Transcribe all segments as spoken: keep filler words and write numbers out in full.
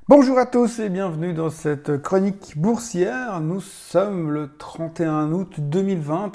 Bonjour à tous et bienvenue dans cette chronique boursière. Nous sommes le trente et un août deux mille vingt.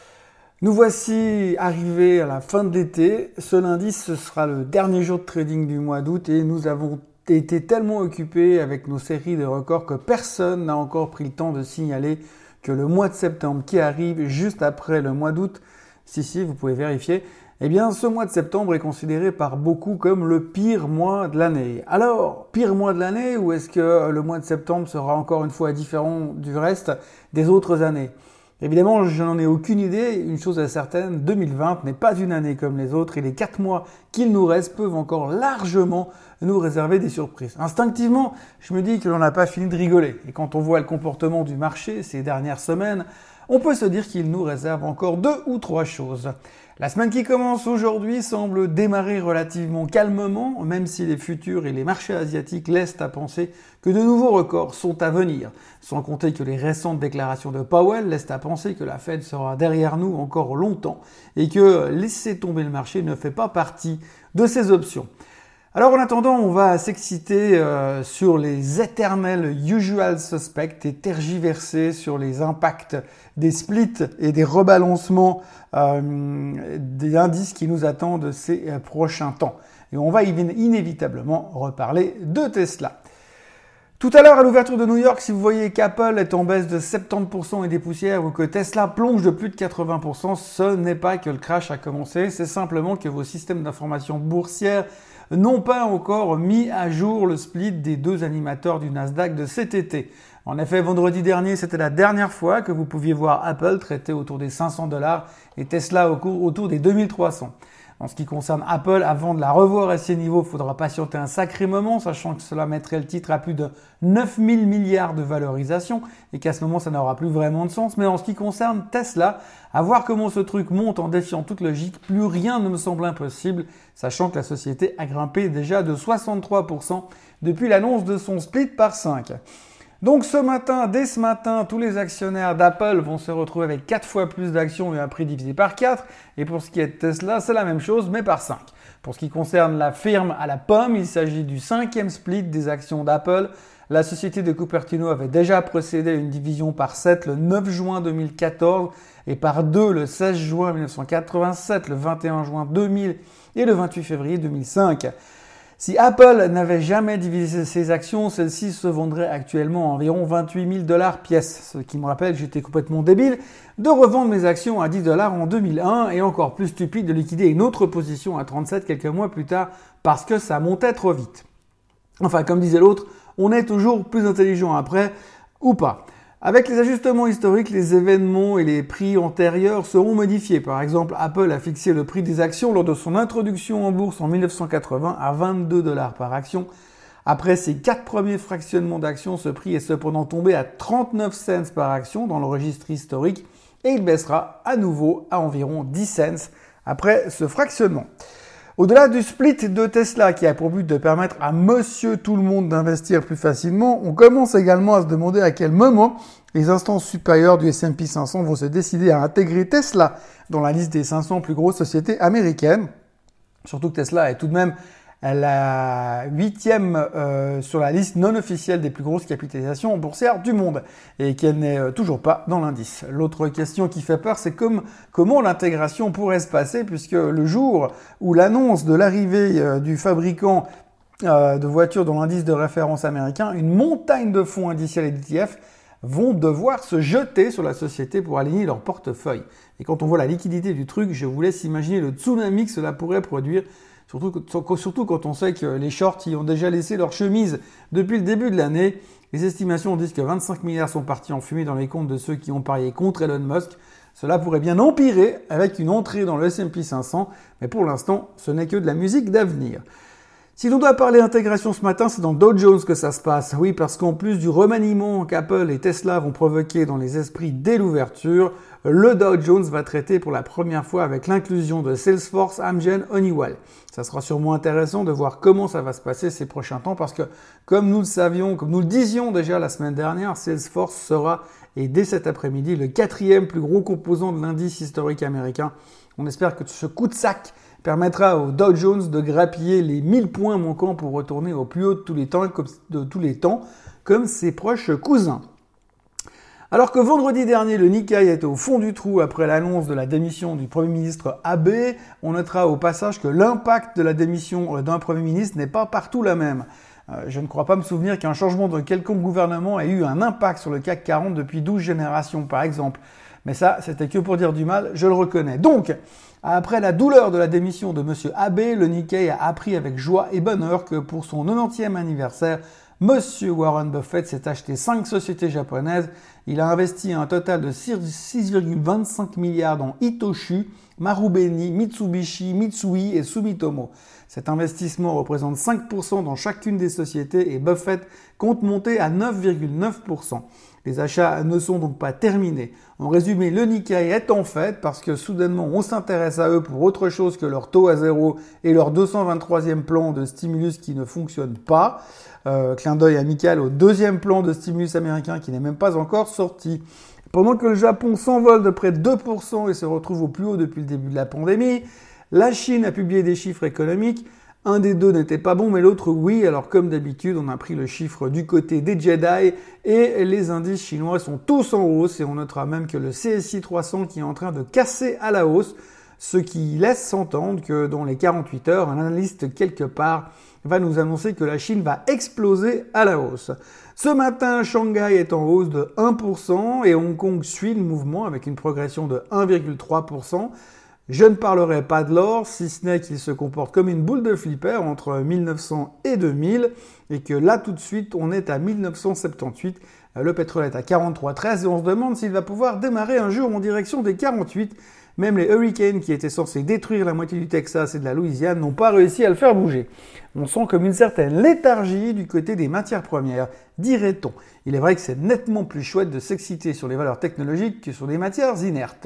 Nous voici arrivés à la fin de l'été. Ce lundi, ce sera le dernier jour de trading du mois d'août et nous avons été tellement occupés avec nos séries de records que personne n'a encore pris le temps de signaler que le mois de septembre qui arrive juste après le mois d'août, si si, vous pouvez vérifier, eh bien, ce mois de septembre est considéré par beaucoup comme le pire mois de l'année. Alors, pire mois de l'année, ou est-ce que le mois de septembre sera encore une fois différent du reste des autres années? Évidemment, je n'en ai aucune idée. Une chose est certaine, deux mille vingt n'est pas une année comme les autres et les quatre mois qu'il nous reste peuvent encore largement nous réserver des surprises. Instinctivement, je me dis que l'on n'a pas fini de rigoler. Et quand on voit le comportement du marché ces dernières semaines, on peut se dire qu'il nous réserve encore deux ou trois choses. La semaine qui commence aujourd'hui semble démarrer relativement calmement, même si les futurs et les marchés asiatiques laissent à penser que de nouveaux records sont à venir. Sans compter que les récentes déclarations de Powell laissent à penser que la Fed sera derrière nous encore longtemps et que laisser tomber le marché ne fait pas partie de ces options. Alors en attendant, on va s'exciter euh, sur les éternels usual suspects et tergiverser sur les impacts des splits et des rebalancements euh, des indices qui nous attendent ces euh, prochains temps. Et on va inévitablement reparler de Tesla. Tout à l'heure à l'ouverture de New York, si vous voyez qu'Apple est en baisse de soixante-dix pour cent et des poussières ou que Tesla plonge de plus de quatre-vingts pour cent, ce n'est pas que le crash a commencé, c'est simplement que vos systèmes d'information boursière n'ont pas encore mis à jour le split des deux animateurs du Nasdaq de cet été. En effet, vendredi dernier, c'était la dernière fois que vous pouviez voir Apple traiter autour des cinq cents dollars et Tesla autour des deux mille trois cents. En ce qui concerne Apple, avant de la revoir à ces niveaux, il faudra patienter un sacré moment, sachant que cela mettrait le titre à plus de neuf mille milliards de valorisation et qu'à ce moment, ça n'aura plus vraiment de sens. Mais en ce qui concerne Tesla, à voir comment ce truc monte en défiant toute logique, plus rien ne me semble impossible, sachant que la société a grimpé déjà de soixante-trois pour cent depuis l'annonce de son split par cinq. Donc ce matin, dès ce matin, tous les actionnaires d'Apple vont se retrouver avec quatre fois plus d'actions et un prix divisé par quatre. Et pour ce qui est de Tesla, c'est la même chose, mais par cinq. Pour ce qui concerne la firme à la pomme, il s'agit du cinquième split des actions d'Apple. La société de Cupertino avait déjà procédé à une division par sept le neuf juin deux mille quatorze et par deux le seize juin mille neuf cent quatre-vingt-sept, le vingt et un juin deux mille et le vingt-huit février deux mille cinq. Si Apple n'avait jamais divisé ses actions, celles-ci se vendraient actuellement à environ vingt-huit mille dollars pièce. Ce qui me rappelle que j'étais complètement débile de revendre mes actions à dix dollars en deux mille un et encore plus stupide de liquider une autre position à trente-sept quelques mois plus tard parce que ça montait trop vite. Enfin, comme disait l'autre, on est toujours plus intelligent après ou pas. Avec les ajustements historiques, les événements et les prix antérieurs seront modifiés. Par exemple, Apple a fixé le prix des actions lors de son introduction en bourse en mille neuf cent quatre-vingts à vingt-deux dollars par action. Après ces quatre premiers fractionnements d'actions, ce prix est cependant tombé à trente-neuf cents par action dans le registre historique et il baissera à nouveau à environ dix cents après ce fractionnement. Au-delà du split de Tesla qui a pour but de permettre à monsieur tout le monde d'investir plus facilement, on commence également à se demander à quel moment les instances supérieures du S and P cinq cents vont se décider à intégrer Tesla dans la liste des cinq cents plus grosses sociétés américaines. Surtout que Tesla est tout de même la huitième euh, sur la liste non officielle des plus grosses capitalisations boursières du monde et qu'elle n'est euh, toujours pas dans l'indice. L'autre question qui fait peur, c'est comme, comment l'intégration pourrait se passer puisque le jour où l'annonce de l'arrivée euh, du fabricant euh, de voitures dans l'indice de référence américain, une montagne de fonds indiciels et d'E T F vont devoir se jeter sur la société pour aligner leur portefeuille. Et quand on voit la liquidité du truc, je vous laisse imaginer le tsunami que cela pourrait produire. Surtout, surtout quand on sait que les shorts y ont déjà laissé leur chemise depuis le début de l'année. Les estimations disent que vingt-cinq milliards sont partis en fumée dans les comptes de ceux qui ont parié contre Elon Musk. Cela pourrait bien empirer avec une entrée dans le S and P cinq cents, mais pour l'instant, ce n'est que de la musique d'avenir. Si l'on doit parler intégration ce matin, c'est dans Dow Jones que ça se passe. Oui, parce qu'en plus du remaniement qu'Apple et Tesla vont provoquer dans les esprits dès l'ouverture, le Dow Jones va traiter pour la première fois avec l'inclusion de Salesforce, Amgen, Honeywell. Ça sera sûrement intéressant de voir comment ça va se passer ces prochains temps parce que, comme nous le savions, comme nous le disions déjà la semaine dernière, Salesforce sera, et dès cet après-midi, le quatrième plus gros composant de l'indice historique américain. On espère que ce coup de sac permettra au Dow Jones de grappiller les mille points manquants pour retourner au plus haut de tous les temps, comme, de tous les temps, comme ses proches cousins. Alors que vendredi dernier, le Nikkei était au fond du trou après l'annonce de la démission du Premier ministre Abe, on notera au passage que l'impact de la démission d'un Premier ministre n'est pas partout la même. Euh, je ne crois pas me souvenir qu'un changement de quelconque gouvernement ait eu un impact sur le C A C quarante depuis douze générations, par exemple. Mais ça, c'était que pour dire du mal, je le reconnais. Donc, après la douleur de la démission de M. Abe, le Nikkei a appris avec joie et bonheur que pour son quatre-vingtième anniversaire, M. Warren Buffett s'est acheté cinq sociétés japonaises. Il a investi un total de six virgule vingt-cinq milliards dans Hitoshi, Marubeni, Mitsubishi, Mitsui et Sumitomo. Cet investissement représente cinq pour cent dans chacune des sociétés et Buffett compte monter à neuf virgule neuf pour cent. Les achats ne sont donc pas terminés. En résumé, le Nikkei est en fait parce que soudainement on s'intéresse à eux pour autre chose que leur taux à zéro et leur deux cent vingt-troisième plan de stimulus qui ne fonctionne pas. Euh, clin d'œil amical au deuxième plan de stimulus américain qui n'est même pas encore sorti. Pendant que le Japon s'envole de près de deux pour cent et se retrouve au plus haut depuis le début de la pandémie, la Chine a publié des chiffres économiques. Un des deux n'était pas bon, mais l'autre oui. Alors comme d'habitude, on a pris le chiffre du côté des Jedi et les indices chinois sont tous en hausse et on notera même que le C S I trois cents qui est en train de casser à la hausse, ce qui laisse s'entendre que dans les quarante-huit heures, un analyste quelque part va nous annoncer que la Chine va exploser à la hausse. Ce matin, Shanghai est en hausse de un pour cent et Hong Kong suit le mouvement avec une progression de un virgule trois pour cent. Je ne parlerai pas de l'or, si ce n'est qu'il se comporte comme une boule de flipper entre mille neuf cents et deux mille, et que là tout de suite on est à mille neuf cent soixante-dix-huit, le pétrole est à quarante-trois virgule treize et on se demande s'il va pouvoir démarrer un jour en direction des quarante-huit. Même les hurricanes qui étaient censés détruire la moitié du Texas et de la Louisiane n'ont pas réussi à le faire bouger. On sent comme une certaine léthargie du côté des matières premières, dirait-on. Il est vrai que c'est nettement plus chouette de s'exciter sur les valeurs technologiques que sur des matières inertes.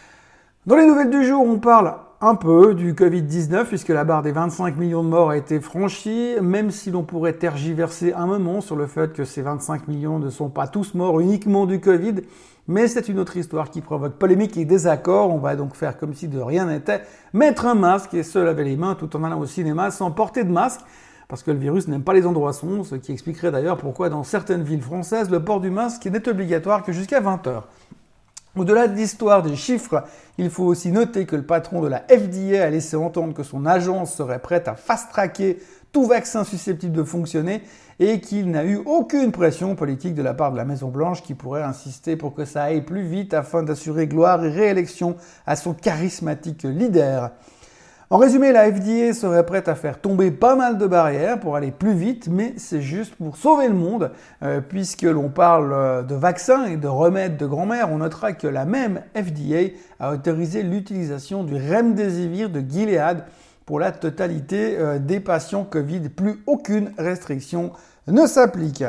Dans les nouvelles du jour, on parle un peu du covid dix-neuf puisque la barre des vingt-cinq millions de morts a été franchie, même si l'on pourrait tergiverser un moment sur le fait que ces vingt-cinq millions ne sont pas tous morts uniquement du Covid, mais c'est une autre histoire qui provoque polémique et désaccord. On va donc faire comme si de rien n'était, mettre un masque et se laver les mains tout en allant au cinéma sans porter de masque, parce que le virus n'aime pas les endroits sombres, ce qui expliquerait d'ailleurs pourquoi dans certaines villes françaises, le port du masque n'est obligatoire que jusqu'à vingt heures. Au-delà de l'histoire des chiffres, il faut aussi noter que le patron de la F D A a laissé entendre que son agence serait prête à fast-tracker tout vaccin susceptible de fonctionner et qu'il n'a eu aucune pression politique de la part de la Maison-Blanche qui pourrait insister pour que ça aille plus vite afin d'assurer gloire et réélection à son charismatique leader. En résumé, la F D A serait prête à faire tomber pas mal de barrières pour aller plus vite, mais c'est juste pour sauver le monde. Euh, puisque l'on parle de vaccins et de remèdes de grand-mère, on notera que la même F D A a autorisé l'utilisation du Remdesivir de Gilead pour la totalité euh, des patients Covid. Plus aucune restriction ne s'applique.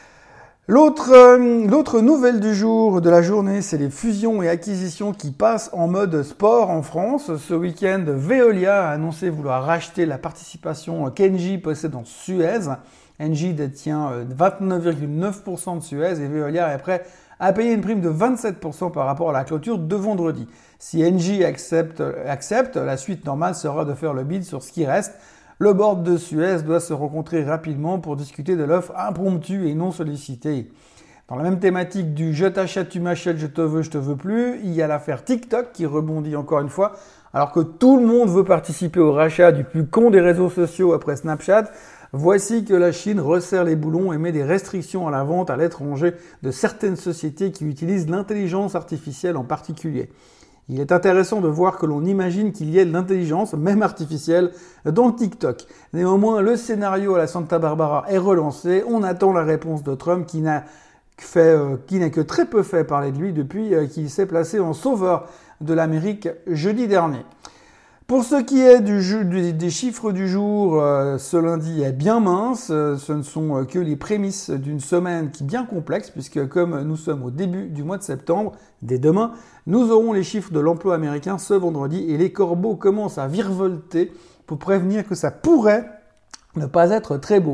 L'autre, euh, l'autre nouvelle du jour, de la journée, c'est les fusions et acquisitions qui passent en mode sport en France. Ce week-end, Veolia a annoncé vouloir racheter la participation qu'Engie possède dans Suez. Engie détient vingt-neuf virgule neuf pour cent de Suez et Veolia est prêt à payer une prime de vingt-sept pour cent par rapport à la clôture de vendredi. Si Engie accepte, accepte, la suite normale sera de faire le bid sur ce qui reste. Le board de Suez doit se rencontrer rapidement pour discuter de l'offre impromptue et non sollicitée. Dans la même thématique du « je t'achète, tu m'achètes, je te veux, je te veux plus », il y a l'affaire TikTok qui rebondit encore une fois. Alors que tout le monde veut participer au rachat du plus con des réseaux sociaux après Snapchat, voici que la Chine resserre les boulons et met des restrictions à la vente à l'étranger de certaines sociétés qui utilisent l'intelligence artificielle en particulier. Il est intéressant de voir que l'on imagine qu'il y ait de l'intelligence, même artificielle, dans TikTok. Néanmoins, le scénario à la Santa Barbara est relancé. On attend la réponse de Trump qui n'a fait, euh, qui n'a que très peu fait parler de lui depuis euh, qu'il s'est placé en sauveur de l'Amérique jeudi dernier. Pour ce qui est du jeu, du, des chiffres du jour, euh, ce lundi est bien mince. Euh, ce ne sont euh, que les prémices d'une semaine qui est bien complexe, puisque comme nous sommes au début du mois de septembre, dès demain, nous aurons les chiffres de l'emploi américain ce vendredi et les corbeaux commencent à virevolter pour prévenir que ça pourrait ne pas être très beau.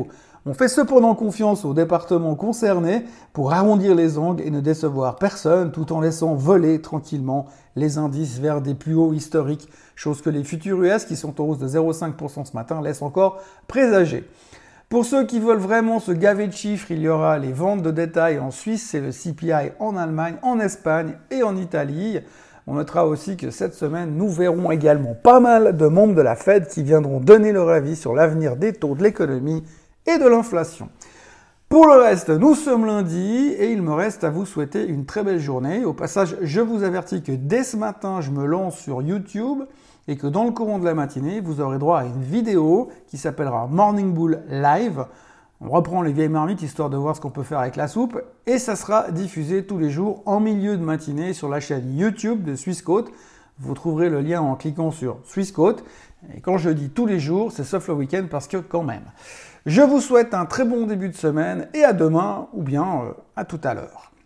On fait cependant confiance aux départements concernés pour arrondir les angles et ne décevoir personne tout en laissant voler tranquillement les indices vers des plus hauts historiques, chose que les futurs U S qui sont en hausse de zéro virgule cinq pour cent ce matin laissent encore présager. Pour ceux qui veulent vraiment se gaver de chiffres, il y aura les ventes de détail en Suisse et le C P I en Allemagne, en Espagne et en Italie. On notera aussi que cette semaine, nous verrons également pas mal de membres de la Fed qui viendront donner leur avis sur l'avenir des taux de l'économie et de l'inflation. Pour le reste, nous sommes lundi et il me reste à vous souhaiter une très belle journée. Au passage, je vous avertis que dès ce matin, je me lance sur YouTube et que dans le courant de la matinée, vous aurez droit à une vidéo qui s'appellera Morning Bull Live. On reprend les vieilles marmites histoire de voir ce qu'on peut faire avec la soupe et ça sera diffusé tous les jours en milieu de matinée sur la chaîne YouTube de Swissquote. Vous trouverez le lien en cliquant sur Swissquote. Et quand je dis tous les jours, c'est sauf le week-end parce que quand même. Je vous souhaite un très bon début de semaine et à demain ou bien euh, à tout à l'heure.